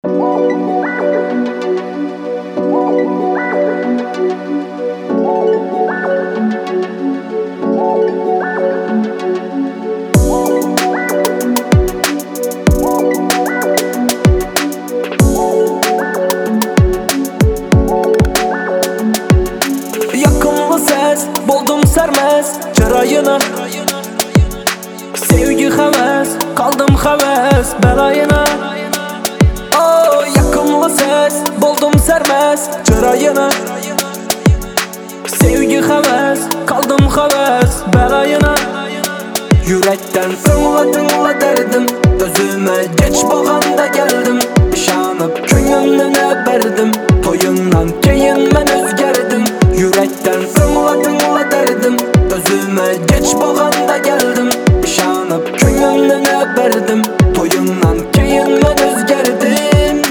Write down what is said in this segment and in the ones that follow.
Yakınlı ses, buldum sermez çırayına. Sevgi heves, kaldım heves belayına. Oh, yakınlı ses, buldum sermez çırayına. Sevgi heves, kaldım heves belayına. Yürekten tınla derdim, özüme geç bağanda geldim. İşanıp köyümden verdim, toyundan keyin ben özgerdim. Yürekten tınla derdim, özüme geç bağanda geldim. İşanıp köyümden verdim, toyundan keyin ben özgerdim.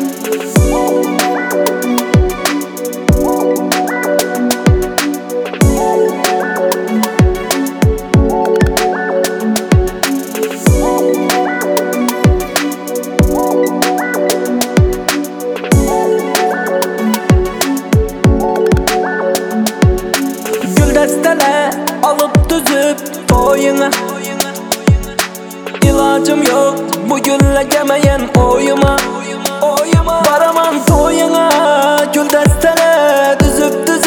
Destele alıp düzüp toyuna. İlacım yok bu gülle gemeyen oyuma. Varamam toyuna, gül destele düzüp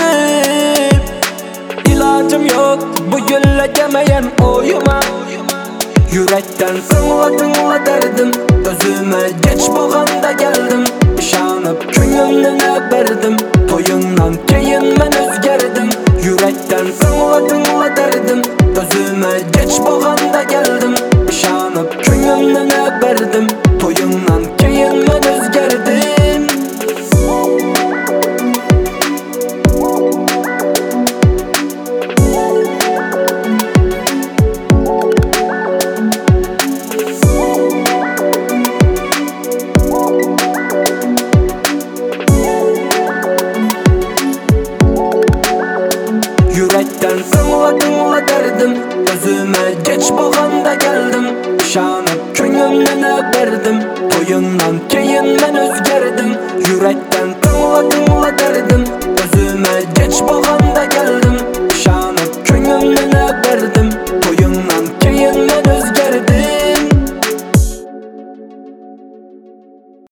İlacım yok bu gülle gemeyen oyuma. Yürekten tınla derdim, özüme geç bağanda geldim. İşanıp köyümden verdim, toyundan keyin ben özgerdim. Yürekten tınla derdim, özüme geç bağanda geldim. İşanıp köyümden verdim, toyundan keyin ben özgerdim. Yürekten tınla derdim, özüme geç bağanda geldim. İşanıp köyümden verdim, toyundan keyin ben özgerdim. Yürekten tınla derdim,